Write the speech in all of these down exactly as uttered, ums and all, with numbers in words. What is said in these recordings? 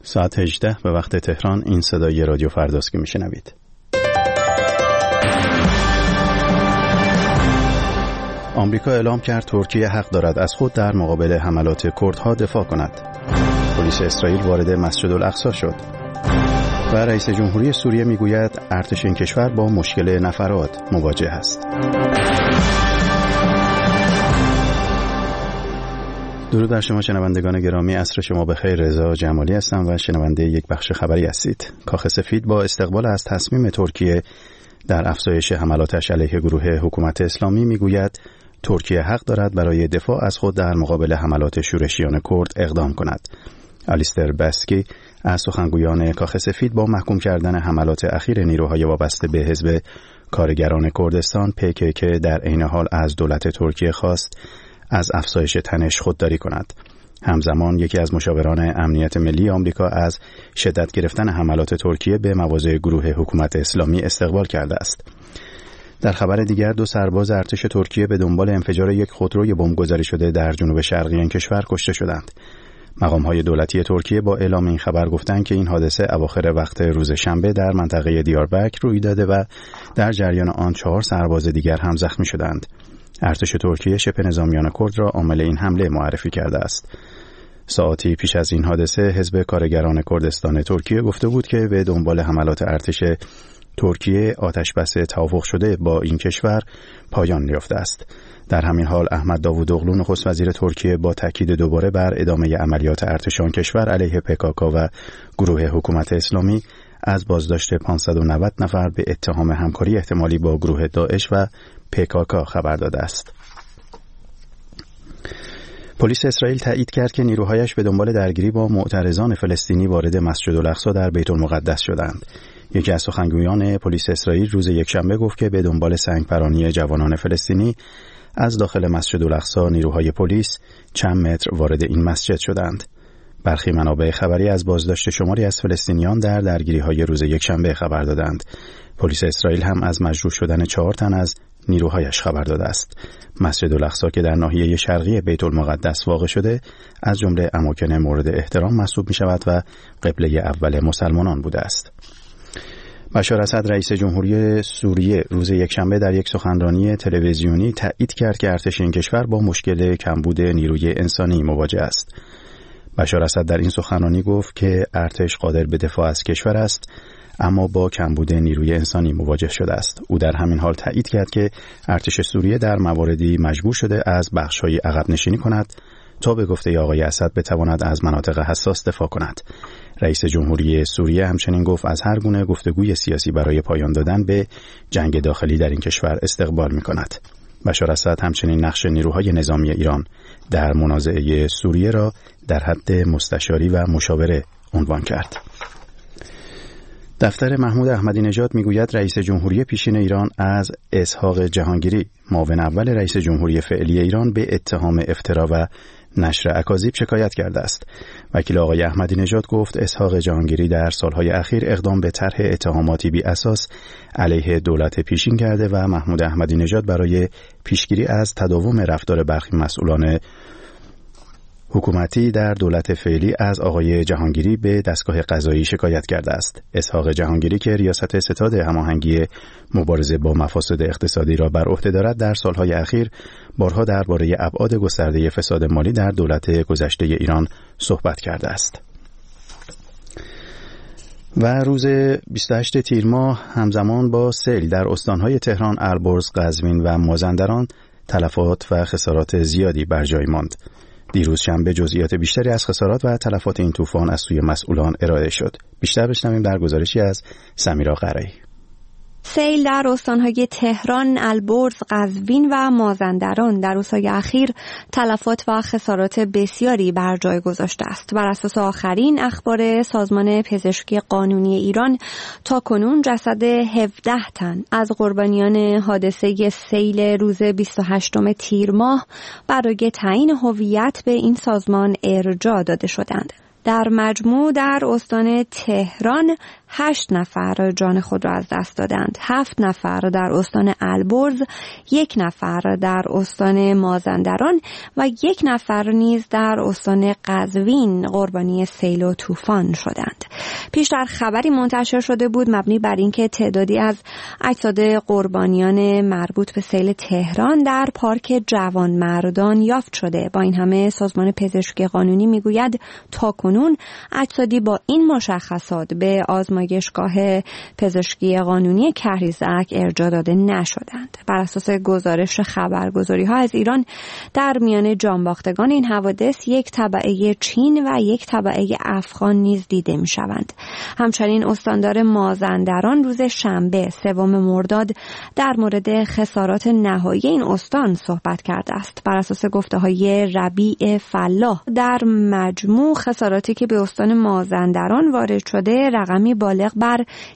ساعت هجده به وقت تهران. این صدای رادیو فرداست که میشنوید. آمریکا اعلام کرد ترکیه حق دارد از خود در مقابل حملات کردها دفاع کند. پلیس اسرائیل وارد مسجد الاقصی شد. و رئیس جمهوری سوریه میگوید ارتش این کشور با مشکل نفرات مواجه است. درود بر شما شنوندگان گرامی، عصر شما بخیر. رضا جمالی هستم و شنونده یک بخش خبری هستید. کاخ سفید با استقبال از تصمیم ترکیه در افزایش حملاتش علیه گروه حکومت اسلامی میگوید ترکیه حق دارد برای دفاع از خود در مقابل حملات شورشیان کرد اقدام کند. آلیستر بسکی از سخنگویان کاخ سفید با محکوم کردن حملات اخیر نیروهای وابسته به حزب کارگران کردستان پی کی کی در عین حال از دولت ترکیه خواست از افزایش تنش خودداری کند. همزمان یکی از مشاوران امنیت ملی آمریکا از شدت گرفتن حملات ترکیه به مواضع گروه حکومت اسلامی استقبال کرده است. در خبر دیگر دو سرباز ارتش ترکیه به دنبال انفجار یک خودروی بمبگذاری شده در جنوب شرقی این کشور کشته شدند. مقام‌های دولتی ترکیه با اعلام این خبر گفتند که این حادثه اواخر وقت روز شنبه در منطقه دیاربکر روی داده و در جریان آن چهار سرباز دیگر هم زخمی شدند. ارتش ترکیه شبه نظامیان کرد را عامل این حمله معرفی کرده است. ساعتی پیش از این حادثه حزب کارگران کردستان ترکیه گفته بود که به دنبال حملات ارتش ترکیه آتشبس توافق شده با این کشور پایان یافته است. در همین حال احمد داوودوغلو نخست وزیر ترکیه با تاکید دوباره بر ادامه عملیات ارتش آن کشور علیه پی کی کی و گروه حکومت اسلامی از بازداشت پانصد و نود نفر به اتهام همکاری احتمالی با گروه داعش و پی کی کی خبر داده است. پلیس اسرائیل تایید کرد که نیروهایش به دنبال درگیری با معترضان فلسطینی وارد مسجد الاقصی در بیت المقدس شدند. یکی از سخنگویان پلیس اسرائیل روز یکشنبه گفت که به دنبال سنگپرانی جوانان فلسطینی از داخل مسجد الاقصی نیروهای پلیس چند متر وارد این مسجد شدند. برخی منابع خبری از بازداشت شماری از فلسطینیان در درگیری‌های روز یکشنبه خبر دادند. پلیس اسرائیل هم از مجروح شدن چهار تن از نیروهایش خبر داده است. مسجد الاقصی که در ناحیه شرقی بیت المقدس واقع شده از جمله اماکن مورد احترام محسوب می شود و قبله اول مسلمانان بوده است. بشار اسد رئیس جمهوری سوریه روز یکشنبه در یک سخنرانی تلویزیونی تایید کرد که ارتش این کشور با مشکل کمبود نیروی انسانی مواجه است. بشار اسد در این سخنرانی گفت که ارتش قادر به دفاع از کشور است اما با کمبود نیروی انسانی مواجه شده است. او در همین حال تایید کرد که ارتش سوریه در مواردی مجبور شده از بخش‌های عقب نشینی کند تا به گفته آقای اسد بتواند از مناطق حساس دفاع کند. رئیس جمهوری سوریه همچنین گفت از هر گونه گفتگوی سیاسی برای پایان دادن به جنگ داخلی در این کشور استقبال می‌کند. بشار اسد همچنین نقش نیروهای نظامی ایران در منازعه سوریه را در حد مستشاری و مشاوره عنوان کرد. دفتر محمود احمدی نژاد میگوید رئیس جمهوری پیشین ایران از اسحاق جهانگیری معاون اول رئیس جمهوری فعلی ایران به اتهام افترا و نشر اکاذیب شکایت کرده است. وکیل آقای احمدی نژاد گفت اسحاق جهانگیری در سالهای اخیر اقدام به طرح اتهاماتی بی اساس علیه دولت پیشین کرده و محمود احمدی نژاد برای پیشگیری از تداوم رفتار برخی مسئولان حکومتی در دولت فعلی از آقای جهانگیری به دستگاه قضایی شکایت کرده است. اسحاق جهانگیری که ریاست ستاد هماهنگی مبارزه با مفاسد اقتصادی را بر عهده دارد در سالهای اخیر بارها درباره ابعاد گسترده فساد مالی در دولت گذشته ایران صحبت کرده است. و روز بیست و هشتم تیر ماه همزمان با سیل در استانهای تهران، البرز، قزوین و مازندران تلفات و خسارات زیادی بر جای ماند. دیروز شنبه جزئیات بیشتری از خسارات و تلفات این طوفان از سوی مسئولان ارائه شد. بیشتر بشنویم در گزارشی از سمیرا قرایی. سیل در استانهای تهران، البرز، قزوین و مازندران در روزهای اخیر تلفات و خسارات بسیاری بر جای گذاشته است. بر اساس آخرین اخبار سازمان پزشکی قانونی ایران تاکنون جسد هفده تن از قربانیان حادثه سیل روز بیست و هشتم تیر ماه برای تعیین هویت به این سازمان ارجاع داده شدند. در مجموع در استان تهران هشت نفر جان خود را از دست دادند. هفت نفر در استان البرز، یک نفر در استان مازندران و یک نفر نیز در استان قزوین قربانی سیل و طوفان شدند. پیشتر خبری منتشر شده بود مبنی بر اینکه تعدادی از اجساد قربانیان مربوط به سیل تهران در پارک جوانمردان یافت شده. با این همه سازمان پزشکی قانونی میگوید تاکنون اجسادی با این مشخصات به آزمایشگاه پزشکی قانونی کهریزک ارجاع داده نشدند. بر اساس گزارش خبرگزاری‌ها از ایران در میان جانباختگان این حوادث یک تبعه چین و یک تبعه افغان نیز دیده می‌شوند. همچنین استاندار مازندران روز شنبه سوم مرداد در مورد خسارات نهایی این استان صحبت کرده است. بر اساس گفته‌های ربیع فلاح در مجموع خساراتی که به استان مازندران وارد شده رقمی بالغ بر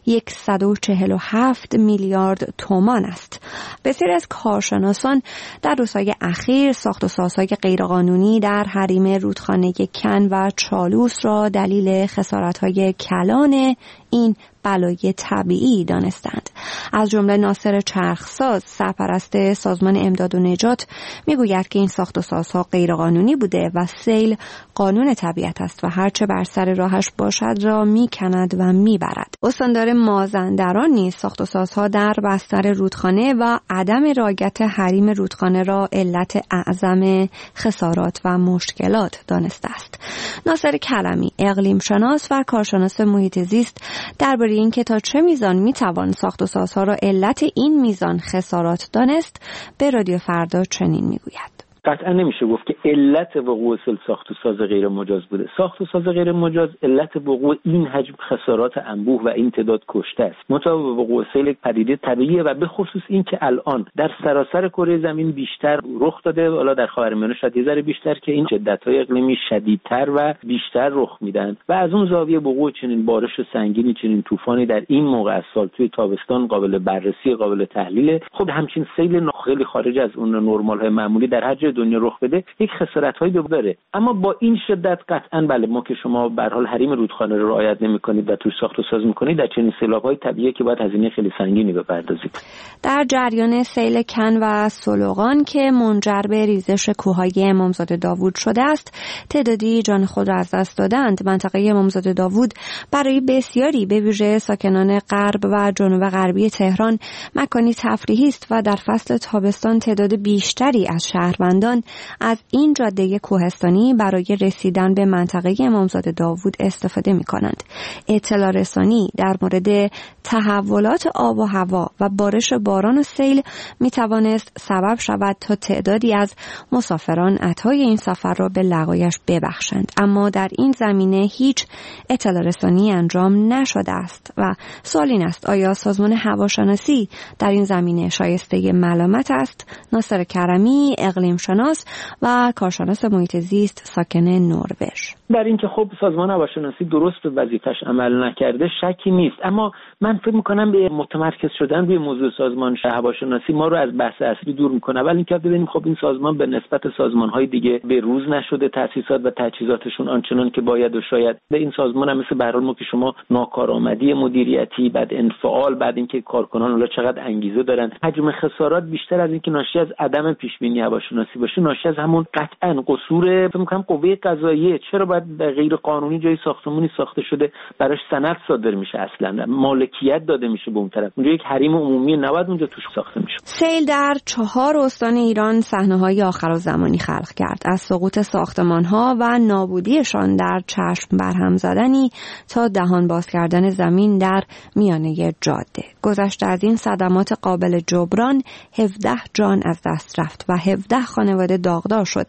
صد و چهل و هفت میلیارد تومان است. بسیاری از کارشناسان در روزهای اخیر ساخت و سازهای غیرقانونی در حریم رودخانه کن و چالوس را دلیل خسارت‌های کلان این بلای طبیعی دانستند. از جمله ناصر چرخساز، سرپرست سازمان امداد و نجات، میگوید که این ساخت و سازها غیرقانونی بوده و سیل قانون طبیعت است و هرچه بر سر راهش باشد را میکند و میبرد. استاندار مازندران نیز ساخت و سازها در بستر رودخانه و عدم رعایت حریم رودخانه را علت اعظم خسارات و مشکلات دانسته است. ناصر کلمی، اقلیم شناس و کارشناس محیط زیست، درباره اینکه تا چه میزان میتوان ساخت و سازها را علت این میزان خسارات دانست به رادیو فردا چنین میگوید: قطعا نمیشه گفت که علت وقوع سیل ساخت و ساز غیر مجاز بوده. ساخت و ساز غیر مجاز علت وقوع این حجم خسارات انبوه و این تعداد کشته است. منتها وقوع سیل پدیده طبیعیه و به خصوص این که الان در سراسر کره زمین بیشتر رخ داده، حالا در خاورمیانه شاید یه ذره بیشتر، که این شدت‌های اقلیمی شدیدتر و بیشتر رخ میدن و از اون زاویه وقوع چنین بارش سنگینی، چنین طوفانی در این موقع از سال توی تابستان قابل بررسی، قابل تحلیل. خب همچین سیل خیلی خارج از اون نرمال‌های معمولی در هر جای دنیا رخ بده یک خسارت‌هایی داره. اما با این شدت قطعاً بله، ما که شما به هر حال حریم رودخانه رو رعایت نمی‌کنید و توش ساخت و ساز می‌کنید، در چنین سیلاب‌های طبیعی که باید هزینه خیلی سنگینی بپردازید. در جریان سیل کن و سلوغان که منجر به ریزش کوههای امامزاده داوود شده است، تعدادی جان خود را از دست دادند. منطقه امامزاده داوود برای بسیاری به ویژه ساکنان غرب و جنوب غربی تهران مکانی تفریحی است و در فصل تابستان تعداد بیشتری از شهروندان از این جاده کوهستانی برای رسیدن به منطقه امامزاده داوود استفاده می کنند. اطلاع رسانی در مورد تحولات آب و هوا و بارش باران و سیل می توانست سبب شود تا تعدادی از مسافران عطای این سفر را به لقایش ببخشند، اما در این زمینه هیچ اطلاع رسانی انجام نشده است و سوال این است: آیا سازمان هواشناسی در این زمینه شایسته ملامت است؟ ناصر کرمی، اقلیم شناس و کارشناس محیط زیست ساکن نروژ: در اینکه خب سازمان هواشناسی درست به وظیفه‌اش عمل نکرده شکی نیست، اما من فکر می‌کنم به متمرکز شدن روی موضوع سازمان هواشناسی ما رو از بحث اصلی دور می‌کنه. ولی اینکه ببینیم خب این سازمان به نسبت سازمان‌های دیگه به روز نشده، تأسیسات و تجهیزاتشون آنچنان که باید و شاید. به این سازمان هم مثل به هر حال ما که شما ناکارآمدی مدیریتی، بعد انفعال، بعد اینکه کارکنان اونها چقدر انگیزه دارن، حجم خسارات بیشتر از اینکه ناشی از عدم پیش‌بینی هواشناسی باشه، ناشی از همون قطعاً قصور فکر می‌کنم قوه قضاییه. چرا باید غیر قانونی جای ساختمانی ساخته شده براش سند صادر میشه، اصلا مالکیت داده میشه به اون طرف، اونجا یک حریم عمومی نباید اونجا توش ساخته میشه. سیل در چهار استان ایران صحنه‌های آخرالزمانی خلق کرد، از سقوط ساختمان‌ها و نابودیشان در چشم برهم زدنی تا دهان باز کردن زمین در میانه جاده. گذشته از این صدمات قابل جبران هفده جان از دست رفت و هفده خانواده داغدار شد.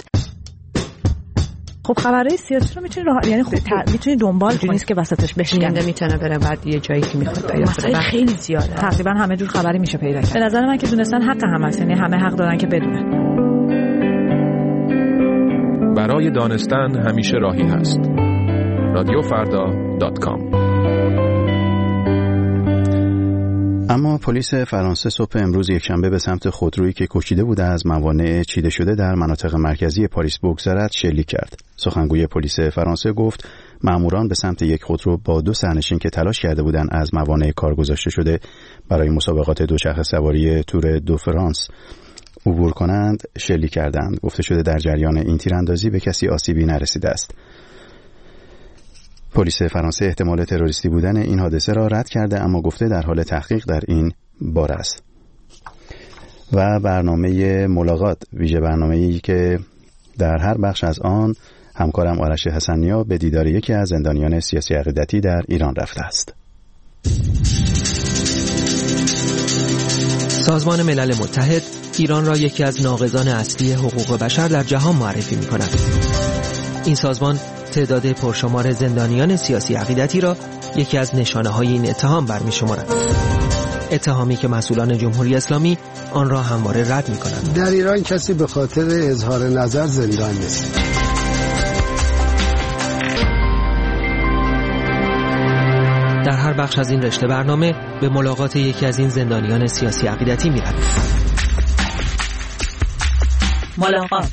خب خبرهای سیاسی رو میتونی راه... یعنی خب میتونی دنبال کنی، نیست که وسطش بشکنه، میتونه بره بعد یه جایی که میخواد بره. مسائل خیلی زیاده، تقریبا همه جور خبری میشه پیدا کرد. به نظر من که دونستن حق هم هست، یعنی همه حق دارن که بدونن. برای دانستن همیشه راهی هست. رادیو فردا دات کام. اما پلیس فرانسه صبح امروز یکشنبه به سمت خودرویی که کشیده بوده از موانع چیده شده در مناطق مرکزی پاریس بگذرد شلیک کرد. سخنگوی پلیس فرانسه گفت ماموران به سمت یک خودرو با دو سرنشین که تلاش کرده بودند از موانع کار گذاشته شده برای مسابقات دوچرخه سواری تور دو فرانس عبور کنند شلیک کردند. گفته شده در جریان این تیراندازی به کسی آسیبی نرسیده است. پلیس فرانسه احتمال تروریستی بودن این حادثه را رد کرده، اما گفته در حال تحقیق در این باره است. و برنامه ملاقات، ویژه برنامه‌ای که در هر بخش از آن همکارم آرش حسنیا به دیدار یکی از زندانیان سیاسی عقیدتی در ایران رفته است. سازمان ملل متحد ایران را یکی از ناقضان اصلی حقوق بشر در جهان معرفی می‌کند. این سازمان تعداد پرشمار زندانیان سیاسی عقیدتی را یکی از نشانه‌های این اتهام برمی‌شمارد. اتهامی که مسئولان جمهوری اسلامی آن را همواره رد می‌کنند. در ایران کسی به خاطر اظهار نظر زندان نیست. در هر بخش از این رشته برنامه به ملاقات یکی از این زندانیان سیاسی عقیدتی می‌رویم. ملاقات.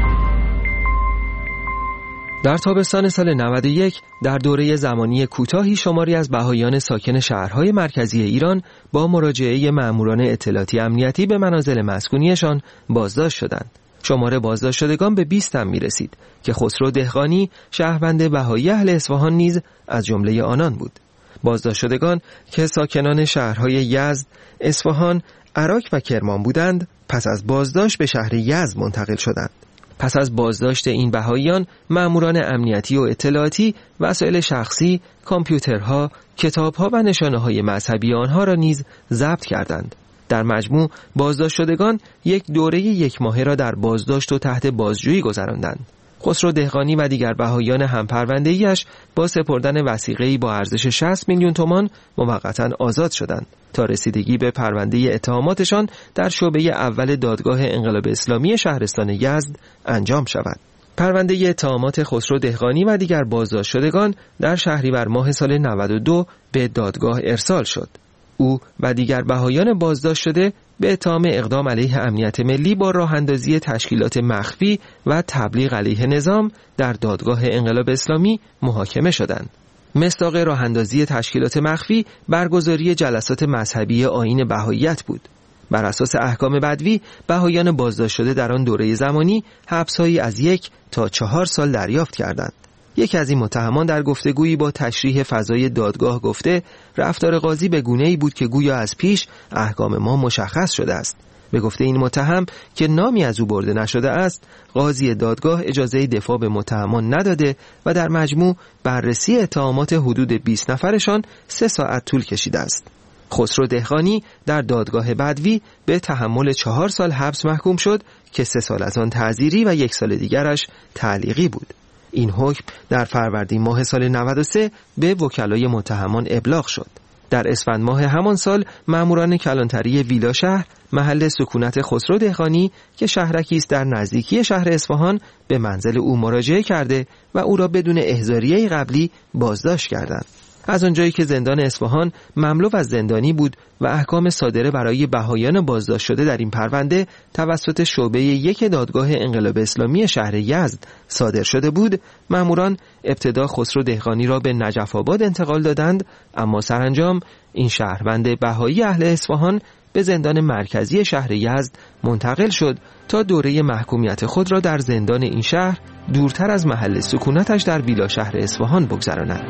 در تابستان سال نود و یک در دوره زمانی کوتاهی شماری از بهائیان ساکن شهرهای مرکزی ایران با مراجعه ماموران اطلاعاتی امنیتی به منازل مسکونیشان بازداشت شدند. شمار بازداشت شدگان به بیست هم می‌رسید که خسرو دهقانی شهروند بهایی اهل اصفهان نیز از جمله آنان بود. بازداشت شدگان که ساکنان شهرهای یزد، اصفهان، عراق و کرمان بودند، پس از بازداشت به شهر یزد منتقل شدند. پس از بازداشت این بهائیان، ماموران امنیتی و اطلاعاتی وسایل شخصی، کامپیوترها، کتابها و نشانه‌های مذهبی آنها را نیز ضبط کردند. در مجموع بازداشت شدگان یک دوره یک ماهه را در بازداشت و تحت بازجویی گذراندند. خسرو دهقانی و دیگر بهائیان همپرونده‌ایش با سپردن وثیقه‌ای با ارزش شصت میلیون تومان موقتاً آزاد شدند تا رسیدگی به پرونده اتهاماتشان در شعبه اول دادگاه انقلاب اسلامی شهرستان یزد انجام شود. پرونده اتهامات خسرو دهقانی و دیگر بازداشت شدگان در شهریور ماه سال نود و دو به دادگاه ارسال شد. او و دیگر بهائیان بازداشت شده به اتهام اقدام علیه امنیت ملی با راه اندازی تشکیلات مخفی و تبلیغ علیه نظام در دادگاه انقلاب اسلامی محاکمه شدند. مصداق راه اندازی تشکیلات مخفی برگزاری جلسات مذهبی آیین بهائیت بود. بر اساس احکام بدوی بهائیان بازداشت شده در آن دوره زمانی حبس‌هایی از یک تا چهار سال دریافت کردند. یکی از این متهمان در گفتگویی با تشریح فضای دادگاه گفته رفتار قاضی به گونه‌ای بود که گویا از پیش احکام ما مشخص شده است. به گفته این متهم که نامی از او برده نشده است، قاضی دادگاه اجازه دفاع به متهمان نداده و در مجموع بررسی اتهامات حدود بیست نفرشان سه ساعت طول کشیده است. خسرو دهقانی در دادگاه بدوی به تحمل چهار سال حبس محکوم شد که سه سال از آن تعزیری و یک سال دیگرش تعلیقی بود. این حکم در فروردین ماه سال نود و سه به وکلای متهمان ابلاغ شد. در اسفند ماه همان سال ماموران کلانتری ویلا شهر محل سکونت خسرو دهقانی که شهرکی است در نزدیکی شهر اصفهان به منزل او مراجعه کرده و او را بدون احضاریه قبلی بازداشت کردند. از آنجایی که زندان اصفهان مملو از زندانی بود و احکام صادره برای بهائیان بازداشت شده در این پرونده توسط شعبه یک دادگاه انقلاب اسلامی شهر یزد صادر شده بود، ماموران ابتدا خسرو دهقانی را به نجف آباد انتقال دادند، اما سرانجام این شهروند بهایی اهل اصفهان به زندان مرکزی شهر یزد منتقل شد تا دوره محکومیت خود را در زندان این شهر دورتر از محل سکونتش در ویلا شهر اصفهان بگذراند.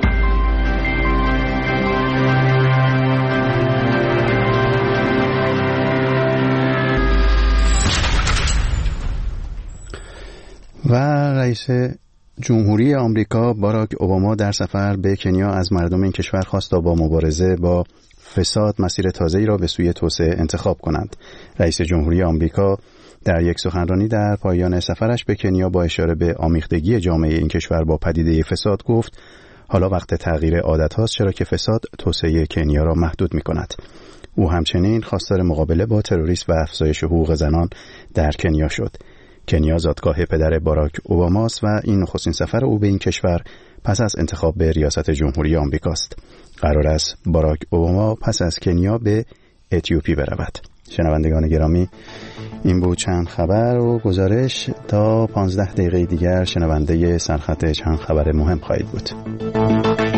و رئیس جمهوری آمریکا باراک اوباما در سفر به کنیا از مردم این کشور خواست تا با مبارزه با فساد مسیر تازه‌ای را به سوی توسعه انتخاب کنند. رئیس جمهوری آمریکا در یک سخنرانی در پایان سفرش به کنیا با اشاره به آمیختگی جامعه این کشور با پدیده فساد گفت حالا وقت تغییر عادت هاست، چرا که فساد توسعه کنیا را محدود می کند. او همچنین خواستار مقابله با تروریسم و افزایش حقوق زنان در کنیا شد. کنیا زادگاه پدر باراک اوباماست و این نخستین سفر او به این کشور پس از انتخاب به ریاست جمهوری آمریکاست. قرار است باراک اوباما پس از کنیا به اتیوپی برود. شنوندگان گرامی، این بود چند خبر و گزارش. تا پانزده دقیقه دیگر شنونده سرخط چند خبر مهم خواهید بود.